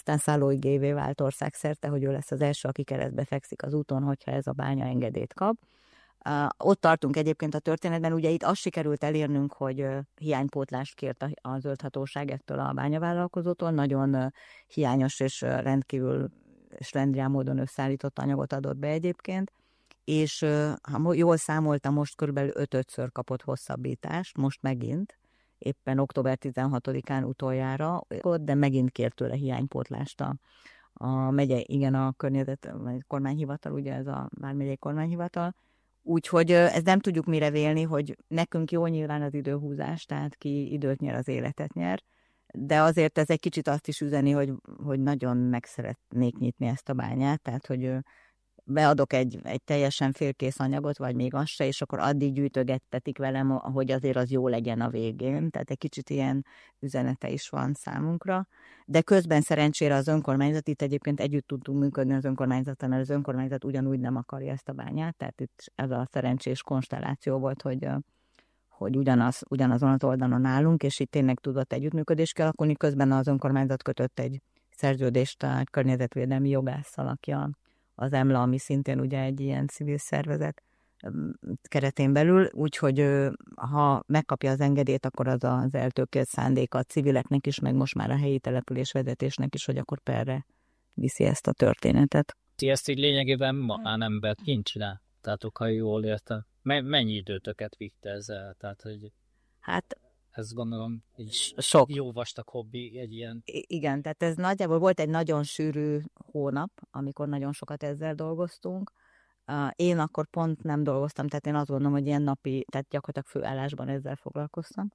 aztán Szalóigévé vált országszerte, hogy ő lesz az első, aki keresztbe fekszik az úton, hogyha ez a bánya engedélyt kap. Ott tartunk egyébként a történetben, ugye itt azt sikerült elérnünk, hogy hiánypótlást kért a zöldhatóság ettől a bányavállalkozótól, nagyon hiányos és rendkívül slendrián módon összeállított anyagot adott be egyébként, és ha jól számoltam, most körülbelül 5-ször kapott hosszabbítást, most megint, éppen október 16-án utoljára, de megint kért tőle hiánypótlást a megye, igen, a kormányhivatal, ugye ez a vármegyei kormányhivatal. Úgyhogy ezt nem tudjuk mire vélni, hogy nekünk jó nyilván az időhúzás, tehát ki időt nyer, az életet nyer, de azért ez egy kicsit azt is üzeni, hogy nagyon meg szeretnék nyitni ezt a bányát, tehát hogy beadok egy teljesen félkész anyagot, vagy még az se, és akkor addig gyűjtögettetik velem, hogy azért az jó legyen a végén. Tehát egy kicsit ilyen üzenete is van számunkra. De közben szerencsére az önkormányzat, itt egyébként együtt tudtunk működni az önkormányzattal, mert az önkormányzat ugyanúgy nem akarja ezt a bányát, tehát itt ez a szerencsés konstelláció volt, hogy ugyanazon az oldalon állunk, és itt tényleg tudott együttműködés kialakulni. Közben az önkormányzat kötött egy szerződést a környezetvédelmi jogásszal, aki az EMLA, ami szintén ugye egy ilyen civil szervezet keretén belül, úgyhogy ha megkapja az engedélyt, akkor az eltökélt szándéka a civileknek is, meg most már a helyi településvezetésnek is, hogy akkor perre viszi ezt a történetet. Ti ezt így lényegében magánembert kincs rá? Tehát ha jól értem. Mennyi időtöket vitte ezzel? Tehát, hogy hát ez gondolom egy sok. Jó vastag hobbi, egy ilyen... Igen, tehát ez nagyjából volt egy nagyon sűrű hónap, amikor nagyon sokat ezzel dolgoztunk. Én akkor pont nem dolgoztam, tehát én azt gondolom, hogy ilyen napi, tehát gyakorlatilag főállásban ezzel foglalkoztam,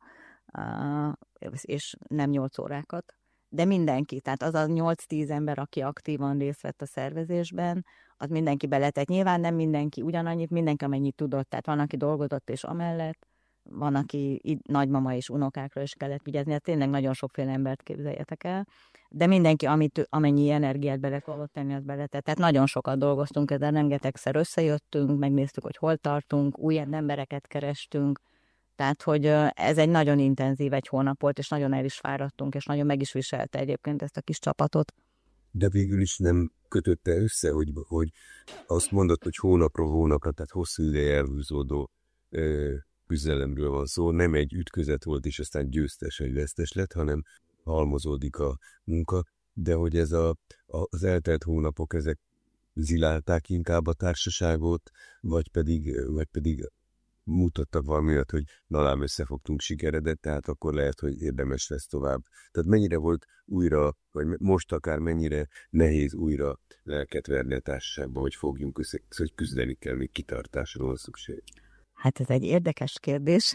és nem 8 órákat. De mindenki, tehát az a 8-10 ember, aki aktívan részt vett a szervezésben, az mindenki beletett. Nyilván nem mindenki ugyanannyit, mindenki amennyit tudott, tehát van, aki dolgozott és amellett, van, aki nagymama és unokákra is kellett vigyázni, hát tényleg nagyon sokféle embert képzeljetek el, de mindenki, amennyi energiát bele tudott tenni, az beletett. Tehát nagyon sokat dolgoztunk ezen, rengetegszer összejöttünk, megnéztük, hogy hol tartunk, új embereket kerestünk, tehát, hogy ez egy nagyon intenzív egy hónap volt, és nagyon el is fáradtunk, és nagyon meg is viselte egyébként ezt a kis csapatot. De végül is nem kötötte össze, hogy azt mondod, hogy hónapról hónapra, tehát hosszú ideje elhúzódó küzdelemről van szó, nem egy ütközet volt, és aztán győztes vagy vesztes lett, hanem halmozódik a munka, de hogy ez az eltelt hónapok, ezek zilálták inkább a társaságot, vagy pedig mutattak valamiatt, hogy lám összefogtunk sikeredet, tehát akkor lehet, hogy érdemes lesz tovább. Tehát mennyire volt újra, vagy most akár mennyire nehéz újra lelket verni a társaságban, hogy fogjunk össze, hogy küzdeni kell, még kitartásra van szükség. Hát ez egy érdekes kérdés.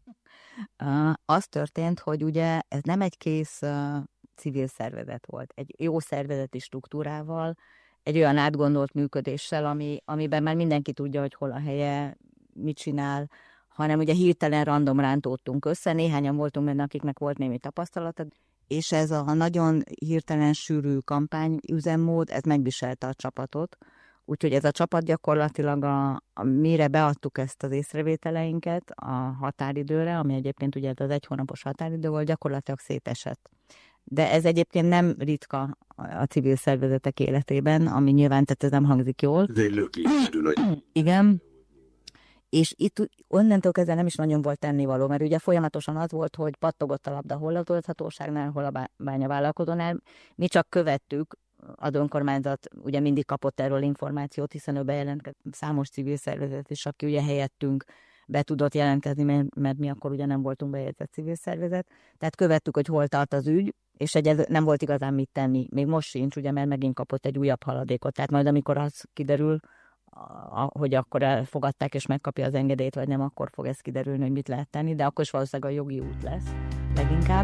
Az történt, hogy ugye ez nem egy kész civil szervezet volt, egy jó szervezeti struktúrával, egy olyan átgondolt működéssel, amiben már mindenki tudja, hogy hol a helye, mit csinál, hanem ugye hirtelen random rántódtunk össze, néhányan voltunk benne, akiknek volt némi tapasztalata, és ez a nagyon hirtelen sűrű kampányüzemmód, ez megviselte a csapatot, úgyhogy ez a csapat gyakorlatilag mire beadtuk ezt az észrevételeinket a határidőre, ami egyébként ugye az 1 hónapos határidő volt, gyakorlatilag szétesett. De ez egyébként nem ritka a civil szervezetek életében, ami nyilván, tehát ez nem hangzik jól. Ez egy lökésű nagy. Igen. És itt onnantól kezdve nem is nagyon volt tennivaló, mert ugye folyamatosan az volt, hogy pattogott a labda hol a tölthatóságnál, hol a bányavállalkozónál. Mi csak követtük, az önkormányzat ugye mindig kapott erről információt, hiszen ő bejelentkezett számos civil szervezet is, aki ugye helyettünk be tudott jelentkezni, mert mi akkor ugye nem voltunk bejegyzett civil szervezet. Tehát követtük, hogy hol tart az ügy, és nem volt igazán mit tenni. Még most sincs, ugye, mert megint kapott egy újabb haladékot. Tehát majd amikor az kiderül, hogy akkor elfogadták és megkapja az engedélyt, vagy nem, akkor fog ez kiderülni, hogy mit lehet tenni, de akkor is valószínűleg a jogi út lesz leginkább.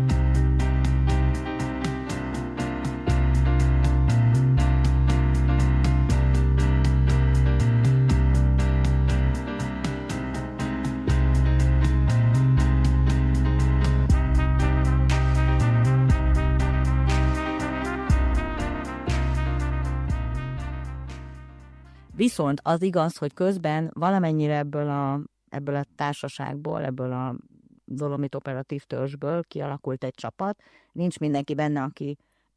Viszont az igaz, hogy közben valamennyire ebből a társaságból, ebből a Dolomit operatív törzsből kialakult egy csapat. Nincs mindenki benne, aki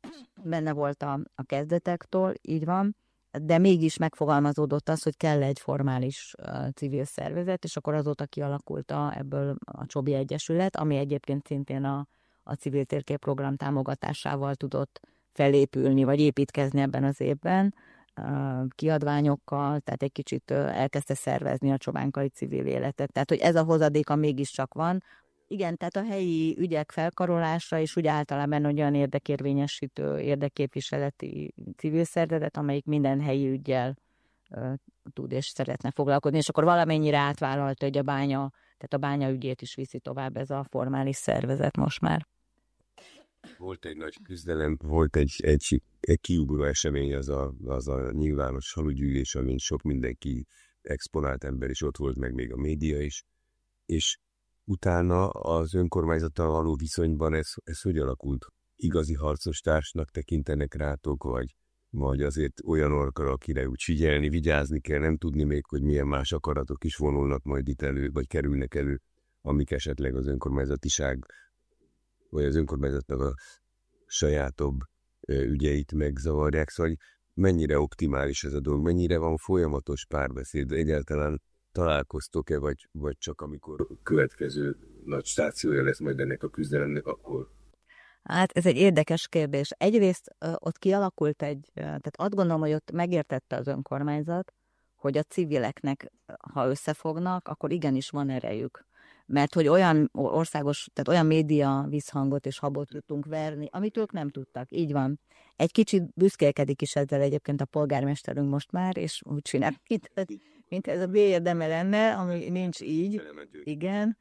benne volt a kezdetektől, így van, de mégis megfogalmazódott az, hogy kell egy formális civil szervezet, és akkor azóta kialakult ebből a Csobi Egyesület, ami egyébként szintén a civil térképprogram támogatásával tudott felépülni, vagy építkezni ebben az évben, kiadványokkal, tehát egy kicsit elkezdte szervezni a csobánkai civil életet. Tehát, hogy ez a hozadéka mégiscsak van. Igen, tehát a helyi ügyek felkarolása, és úgy általában olyan érdekérvényesítő, érdekképviseleti civil szervezet, amelyik minden helyi üggyel tud és szeretne foglalkozni, és akkor valamennyire átvállalta, hogy tehát a bánya ügyét is viszi tovább ez a formális szervezet most már. Volt egy nagy küzdelem, volt egy kiugró esemény, az a nyilvános falugyűlés, amin sok mindenki exponált ember is ott volt, meg még a média is, és utána az önkormányzattal való viszonyban ez hogy alakult? Igazi harcos társnak tekintenek rátok, vagy azért olyan orkar, akire úgy figyelni, vigyázni kell, nem tudni még, hogy milyen más akaratok is vonulnak majd itt elő, vagy kerülnek elő, amik esetleg az önkormányzatiság, vagy az önkormányzatnak a sajátobb ügyeit megzavarják, szóval mennyire optimális ez a dolog, mennyire van folyamatos párbeszéd, egyáltalán találkoztok-e, vagy csak amikor a következő nagy stációja lesz majd ennek a küzdelemnek, akkor? Hát ez egy érdekes kérdés. Egyrészt ott kialakult tehát azt gondolom, hogy ott megértette az önkormányzat, hogy a civileknek, ha összefognak, akkor igenis van erejük. Mert hogy olyan országos, tehát olyan média visszhangot és habot tudtunk verni, amit ők nem tudtak. Így van. Egy kicsit büszkélkedik is ezzel egyébként a polgármesterünk most már, és úgy csinál, mint ez a bélyerdeme lenne, ami nincs így. Igen.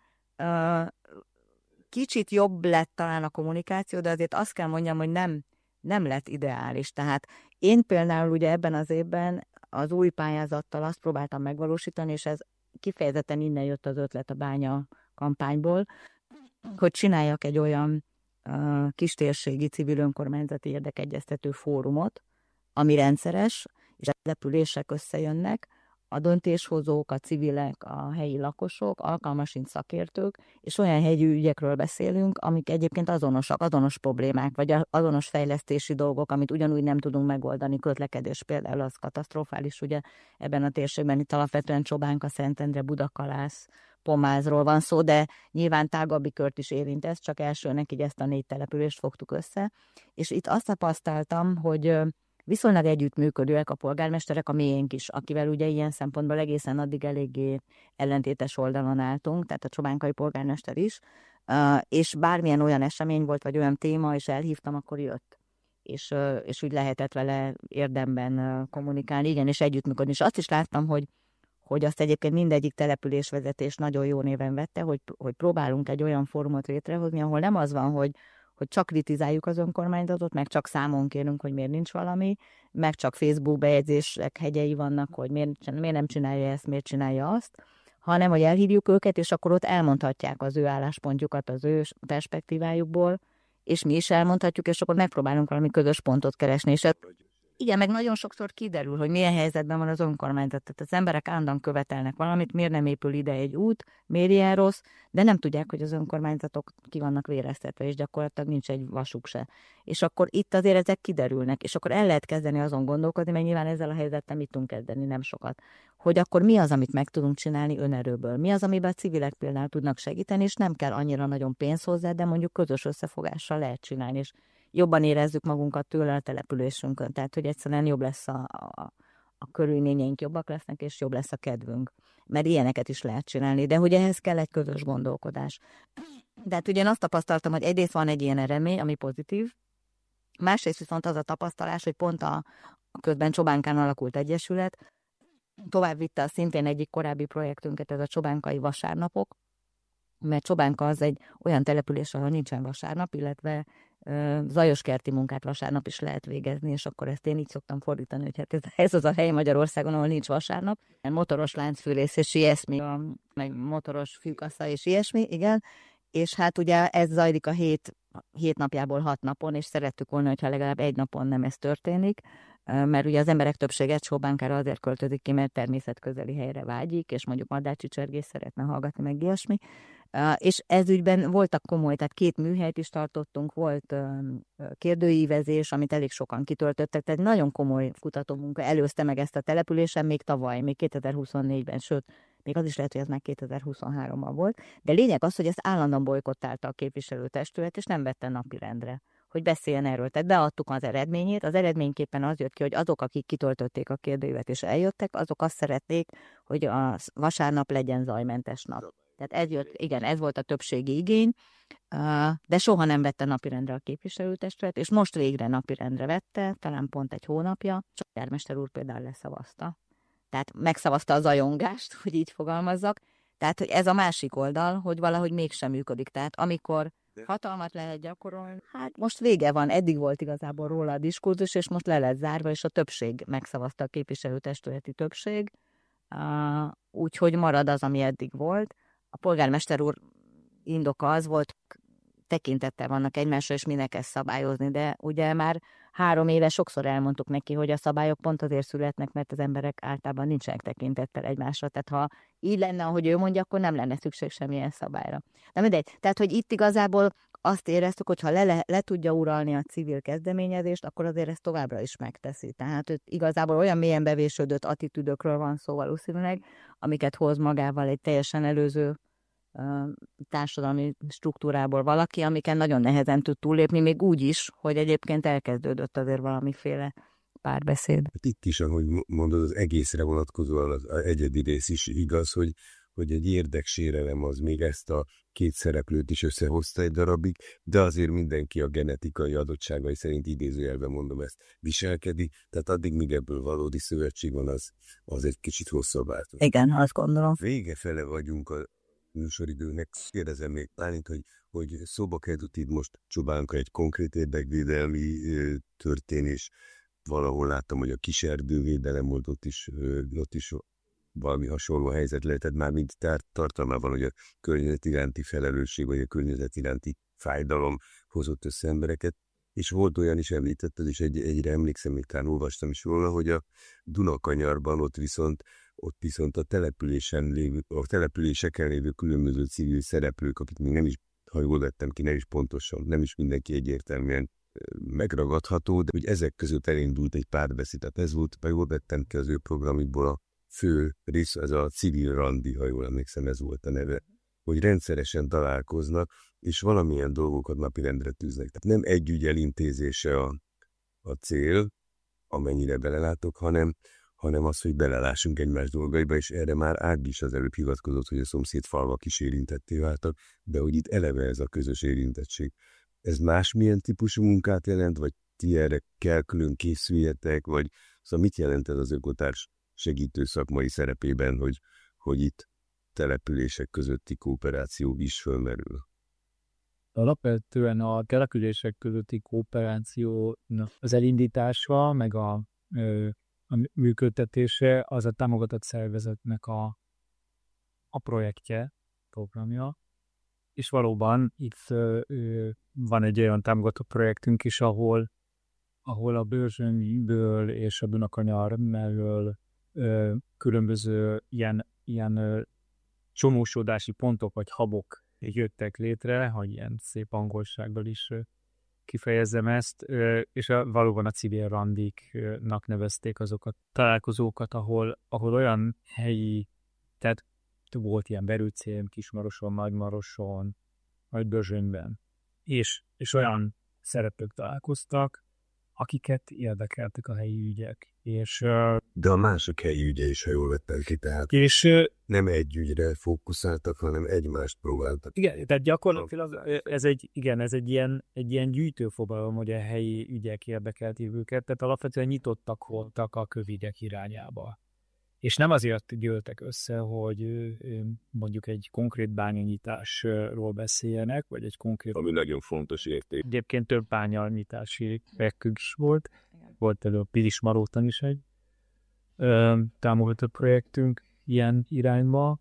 Kicsit jobb lett talán a kommunikáció, de azért azt kell mondjam, hogy nem lett ideális. Tehát én például ugye ebben az évben az új pályázattal azt próbáltam megvalósítani, és ez kifejezetten innen jött az ötlet a bánya kampányból, hogy csináljak egy olyan kistérségi civil önkormányzati érdekegyeztető fórumot, ami rendszeres, és a települések összejönnek, a döntéshozók, a civilek, a helyi lakosok, alkalmasint szakértők, és olyan helyi ügyekről beszélünk, amik egyébként azonosak, azonos problémák, vagy azonos fejlesztési dolgok, amit ugyanúgy nem tudunk megoldani, közlekedés például az katasztrofális, ugye ebben a térségben itt alapvetően Csobánka, Szentendre, Budakalász, Pomázról van szó, de nyilván tágabbi kört is érint ez, csak elsőnek így ezt a 4 települést fogtuk össze, és itt azt tapasztaltam, hogy viszonylag együttműködőek a polgármesterek, a miénk is, akivel ugye ilyen szempontból egészen addig eléggé ellentétes oldalon álltunk, tehát a csobánkai polgármester is, és bármilyen olyan esemény volt, vagy olyan téma, és elhívtam, akkor jött. És úgy lehetett vele érdemben kommunikálni, igen, és együttműködni. És azt is láttam, hogy azt egyébként mindegyik településvezetés nagyon jó néven vette, hogy próbálunk egy olyan fórumot létrehozni, ahol nem az van, hogy csak kritizáljuk az önkormányzatot, meg csak számon kérünk, hogy miért nincs valami, meg csak Facebook bejegyzések hegyei vannak, hogy miért nem csinálja ezt, miért csinálja azt, hanem hogy elhívjuk őket, és akkor ott elmondhatják az ő álláspontjukat az ő perspektívájukból, és mi is elmondhatjuk, és akkor megpróbálunk valami közös pontot keresni, és igen, meg nagyon sokszor kiderül, hogy milyen helyzetben van az önkormányzat. Tehát az emberek állandóan követelnek valamit, miért nem épül ide egy út, miért ilyen rossz, de nem tudják, hogy az önkormányzatok ki vannak véreztetve, és gyakorlatilag nincs egy vasuk se. És akkor itt azért ezek kiderülnek, és akkor el lehet kezdeni azon gondolkodni, mert nyilván ezzel a helyzettel mit tudunk kezdeni, nem sokat. Hogy akkor mi az, amit meg tudunk csinálni önerőből? Mi az, amiben a civilek például tudnak segíteni, és nem kell annyira nagyon pénz hozzá, de mondjuk közös összefogással lehet csinálni, és jobban érezzük magunkat tőle a településünkön. Tehát, hogy egyszerűen jobb lesz a körülményeink jobbak lesznek, és jobb lesz a kedvünk. Mert ilyeneket is lehet csinálni, de hogy ehhez kell egy közös gondolkodás. De hát ugye én azt tapasztaltam, hogy egyrészt van egy ilyen eredmény, ami pozitív, másrészt viszont az a tapasztalás, hogy pont a közben Csobánkán alakult egyesület, tovább vitte a szintén egyik korábbi projektünket, ez a csobánkai vasárnapok, mert Csobánka az egy olyan település, ahol nincsen vasárnap, illetve zajoskerti munkát vasárnap is lehet végezni, és akkor ezt én így szoktam fordítani, hogy hát ez az a hely Magyarországon, ahol nincs vasárnap, motoros láncfűrész és ilyesmi, meg motoros fűkassa és ilyesmi, igen, és hát ugye ez zajlik a 7 napjából 6 napon, és szerettük volna, hogyha legalább egy napon nem ez történik, mert ugye az emberek többsége Csobánkára azért költözik ki, mert természetközeli helyre vágyik, és mondjuk madárcsicsergést szeretne hallgatni, meg ilyesmi. És ez ügyben voltak komoly, tehát 2 műhelyt is tartottunk, volt kérdőívezés, amit elég sokan kitöltöttek, tehát nagyon komoly kutatómunka előzte meg ezt a településen még tavaly, még 2024-ben, sőt, még az is lehet, hogy ez már 2023-ban volt, de lényeg az, hogy ezt állandóan bolykottálta a képviselőtestület, és nem vette napirendre, hogy beszéljen erről. Tehát beadtuk az eredményét, az eredményképpen az jött ki, hogy azok, akik kitöltötték a kérdőívet és eljöttek, azok azt szeretnék, hogy a vasárnap legyen zajmentes nap. Tehát ez jött, igen, ez volt a többségi igény, de soha nem vette napirendre a képviselőtestület, és most végre napirendre vette, talán pont egy hónapja, csak polgármester úr például leszavazta. Tehát megszavazta a zajongást, hogy így fogalmazzak. Tehát, hogy ez a másik oldal, hogy valahogy mégsem működik. Tehát amikor hatalmat lehet gyakorolni, hát most vége van, eddig volt igazából róla a diskurzus, és most le lett zárva, és a többség megszavazta, a képviselőtestületi többség, úgyhogy marad az, ami eddig volt. A polgármester úr indoka az volt, tekintettel vannak egymásra, és minek ezt szabályozni, de ugye már 3 éve sokszor elmondtuk neki, hogy a szabályok pont azért születnek, mert az emberek általában nincsenek tekintettel egymásra. Tehát ha így lenne, ahogy ő mondja, akkor nem lenne szükség semmilyen szabályra. De mindegy. Tehát, hogy itt igazából azt éreztük, hogy ha le tudja uralni a civil kezdeményezést, akkor azért ezt továbbra is megteszi. Tehát igazából olyan mélyen bevésődött attitűdökről van szó valószínűleg, amiket hoz magával egy teljesen előző társadalmi struktúrából valaki, amiken nagyon nehezen tud túllépni, még úgy is, hogy egyébként elkezdődött azért valamiféle párbeszéd. Hát itt is, ahogy mondod, az egészre vonatkozóan az egyedi rész is igaz, hogy egy érdeksérelem az még ezt a 2 szereplőt is összehozta egy darabig, de azért mindenki a genetikai adottságai szerint, idézőjelben mondom, ezt viselkedik, tehát addig, míg ebből valódi szövetség van, az egy kicsit hosszabb átad. Igen, azt gondolom. Vége fele vagyunk a műsoridőnek. Kérdezem még Bálint, hogy szóba került itt most Csobánka egy konkrét érdekvédelmi történés. Valahol láttam, hogy a kiserdővédelem volt, ott is valami hasonló helyzet lehetett már, mint tartalmában, hogy a környezet iránti felelősség, vagy a környezet iránti fájdalom hozott össze embereket. És volt olyan is, említetted, és egyre emlékszem, még talán olvastam is róla, hogy a Dunakanyarban ott viszont a településeken lévő különböző civil szereplők, akik még nem is, ha jól vettem ki, nem is pontosan, nem is mindenki egyértelműen megragadható, de hogy ezek között elindult egy párbeszéd. Tehát ez volt, ha jól vettem ki az ő programikból a fő rész, ez a civil randi, ha jól emlékszem, ez volt a neve, hogy rendszeresen találkoznak, és valamilyen dolgokat napirendre tűznek. Tehát nem egy ügy elintézése a cél, amennyire belelátok, hanem az, hogy belelássunk egymás dolgaiba, és erre már Ág is az előbb hivatkozott, hogy a szomszéd falvak is érintetté váltak, de hogy itt eleve ez a közös érintettség. Ez másmilyen típusú munkát jelent, vagy ti erre kell külön készüljetek, vagy szóval mit jelent ez az ökotárs segítő szakmai szerepében, hogy itt települések közötti kooperáció is fölmerül? Alapvetően a települések közötti kooperációnak az elindítása, meg a működtetése az a támogatott szervezetnek a projektje, programja, és valóban itt van egy olyan támogató projektünk is, ahol a Börzsönyből és a Dunakanyar mellől különböző ilyen csomósodási pontok vagy habok jöttek létre, hogy ilyen szép angolságból is kifejezzem ezt, és valóban a civil randiknak nevezték azokat találkozókat, ahol olyan helyi, tehát volt ilyen Berőcén, Kismaroson, Nagymaroson, vagy Börzsönyben, és olyan szereplők találkoztak, akiket érdekeltek a helyi ügyek. De a mások helyi ügye is, ha jól vettem ki, tehát nem egy ügyre fókuszáltak, hanem egymást próbáltak. Igen, tehát gyakorlatilag ez egy ilyen gyűjtőfogalom, hogy a helyi ügyek érdekelték őket, tehát alapvetően nyitottak voltak a kövidek irányába. És nem azért gyűltek össze, hogy mondjuk egy konkrét bányanyitásról beszéljenek, vagy egy konkrét... Ami nagyon fontos érték. Egyébként több bányanyitási projektünk is volt. Volt elő a Pilismaróton is egy támogatott projektünk ilyen irányba,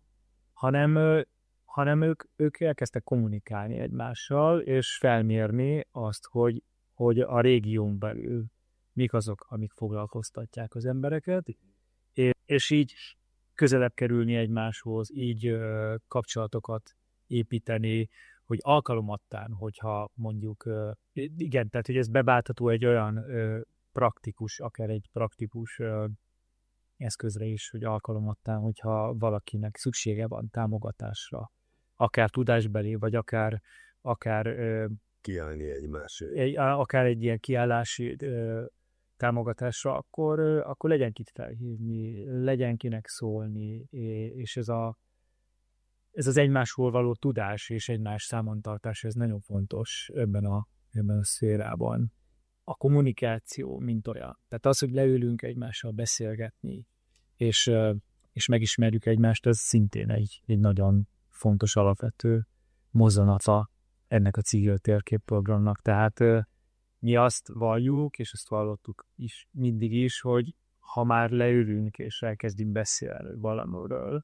hanem ők elkezdtek kommunikálni egymással, és felmérni azt, hogy a régión belül mik azok, amik foglalkoztatják az embereket, és így közelebb kerülni egymáshoz, így kapcsolatokat építeni, hogy alkalomattán, hogyha mondjuk, igen, tehát hogy ez beváltható egy olyan praktikus, akár egy praktikus eszközre is, hogy alkalomattán, hogyha valakinek szüksége van támogatásra, akár tudásbeli, vagy akár kiállni egymásra. Akár egy ilyen kiállási támogatásra, akkor legyen kit felhívni, legyen kinek szólni, és ez az egymásról való tudás és egymás számontartás, ez nagyon fontos ebben a szférában. A kommunikáció, mint olyan. Tehát az, hogy leülünk egymással beszélgetni, és megismerjük egymást, ez szintén egy nagyon fontos, alapvető mozzanata ennek a civil térképprogramnak. Tehát mi azt valljuk, és ezt vallottuk is mindig is, hogy ha már leülünk és elkezdünk beszélni valamiről,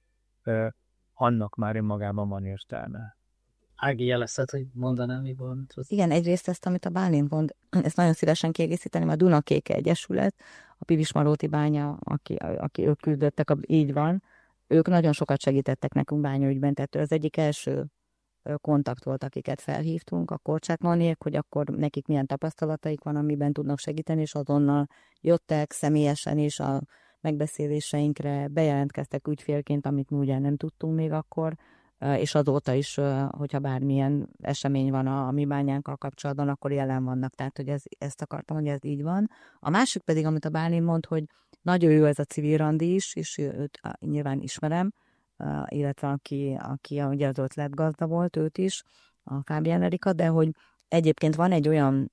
annak már önmagában van értelme. Ági, jelezted, hogy mondanám, mi van? Igen, egyrészt ezt, amit a Bálint mond, ezt nagyon szívesen kiegészíteném, a Dunakéke Egyesület, a Pivismaróti bánya, aki ők küldöttek, így van, ők nagyon sokat segítettek nekünk bányaügyben, tehát az egyik első kontakt volt, akiket felhívtunk, a Korcsák Noniék, hogy akkor nekik milyen tapasztalataik van, amiben tudnak segíteni, és azonnal jöttek személyesen is a megbeszéléseinkre, bejelentkeztek ügyfélként, amit mi ugye nem tudtunk még akkor, és azóta is, hogyha bármilyen esemény van a mi bányánkkal kapcsolatban, akkor jelen vannak. Tehát, hogy ezt akartam, hogy ez így van. A másik pedig, amit a Bálint mond, hogy nagyon jó ez a civil randi is, és őt nyilván ismerem, illetve aki ugye az ötletgazda volt, őt is, a Kábján Erika, de hogy egyébként van egy olyan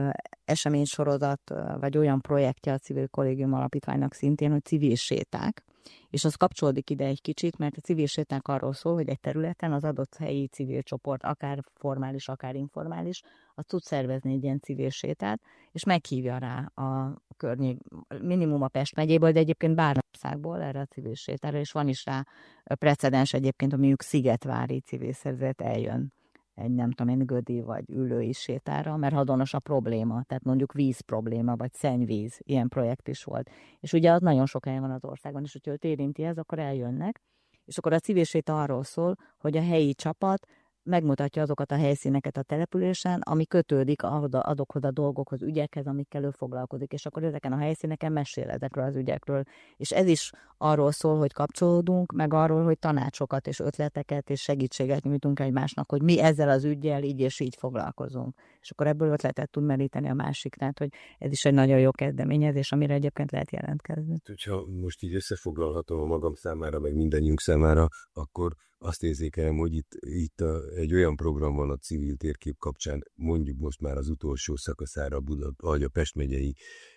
eseménysorozat, vagy olyan projektje a Civil Kollégium Alapítványnak szintén, hogy civil séták, és az kapcsolódik ide egy kicsit, mert a civil séták arról szól, hogy egy területen az adott helyi civil csoport, akár formális, akár informális, az tud szervezni egy ilyen civil sétát, és meghívja rá a környék, minimum a Pest megyéből, de egyébként Bárnországból erre a civil sétára, és van is rá precedens egyébként, amelyik szigetvári civil szervezet eljön egy nem tudom én gödi vagy ülői sétára, mert hadonos a probléma, tehát mondjuk víz probléma, vagy szennyvíz, ilyen projekt is volt. És ugye az nagyon sok helyen van az országban, és hogyha őt érinti ez, akkor eljönnek, és akkor a civil séta arról szól, hogy a helyi csapat megmutatja azokat a helyszíneket a településen, ami kötődik azokhoz a dolgokhoz, ügyekhez, amikkel ő foglalkozik, és akkor ezeken a helyszíneken mesél ezekről az ügyekről. És ez is arról szól, hogy kapcsolódunk, meg arról, hogy tanácsokat és ötleteket és segítséget nyújtunk egymásnak, hogy mi ezzel az üggyel így és így foglalkozunk. És akkor ebből ötletet tud meríteni a másik, tehát hogy ez is egy nagyon jó kezdeményezés, amire egyébként lehet jelentkezni. Ha most így összefoglalhatom a magam számára, meg mindannyiunk számára, akkor azt érzékelem, hogy itt egy olyan program van a civil térkép kapcsán, mondjuk most már az utolsó szakaszára vagy a Pest megyei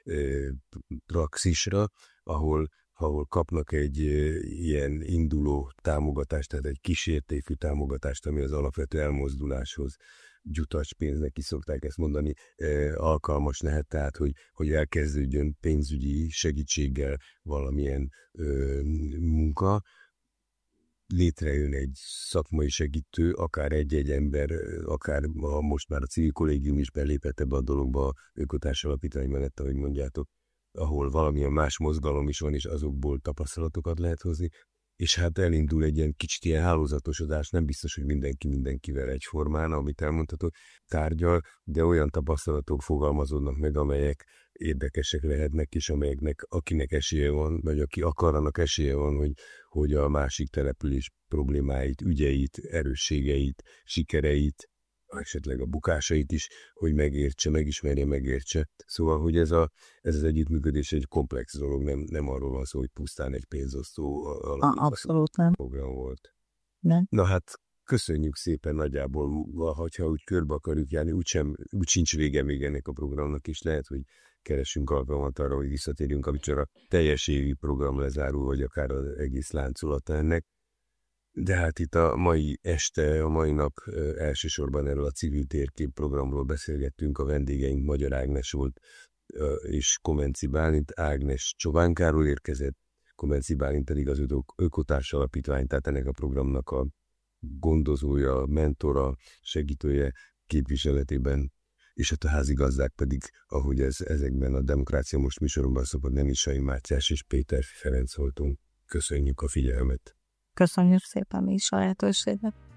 praxisra, ahol kapnak egy ilyen induló támogatást, tehát egy kísértékű támogatást, ami az alapvető elmozduláshoz, gyutaspénznek is szokták ezt mondani, alkalmas lehet, tehát hogy elkezdődjön pénzügyi segítséggel valamilyen munka, létrejön egy szakmai segítő, akár egy-egy ember, akár most már a civil kollégium is belépett ebbe a dologba, Ökotárs Alapítvány mellett, ahogy mondjátok, ahol valamilyen más mozgalom is van, és azokból tapasztalatokat lehet hozni, és hát elindul egy ilyen kicsit ilyen hálózatosodás, nem biztos, hogy mindenki mindenkivel egyformán, amit elmondhatok, tárgyal, de olyan tapasztalatok fogalmazódnak meg, amelyek érdekesek lehetnek, és amelyeknek akinek esélye van, vagy aki akar, annak esélye van, hogy a másik település problémáit, ügyeit, erősségeit, sikereit, esetleg a bukásait is, hogy megismerje, megértse. Szóval, hogy ez az együttműködés egy komplex dolog, nem arról van szó, hogy pusztán egy pénzosztó abszolút nem. Program volt. Nem. Na hát, köszönjük szépen nagyjából, ha úgy körbe akarjuk járni, úgy sincs vége még ennek a programnak, és lehet, hogy keresünk alkalmat arra, hogy visszatérjünk, amit csak a teljes évi program lezárul, vagy akár az egész láncolata ennek. De hát itt a mai este, a mai nap elsősorban erről a civil térkép programról beszélgettünk, a vendégeink Magyar Ágnes volt, és Komenczy Bálint. Ágnes Csobánkáról érkezett, Komenczy Bálint pedig az Ökotárs Alapítvány, tehát ennek a programnak a gondozója, mentora, segítője képviseletében, és hát a házigazdák pedig, ahogy ezekben a Demokrácia Most műsoromban szokott, Nemisai Mátyás és Péter Ferenc voltunk. Köszönjük a figyelmet! Köszönjük szépen mi is a lehetőséget!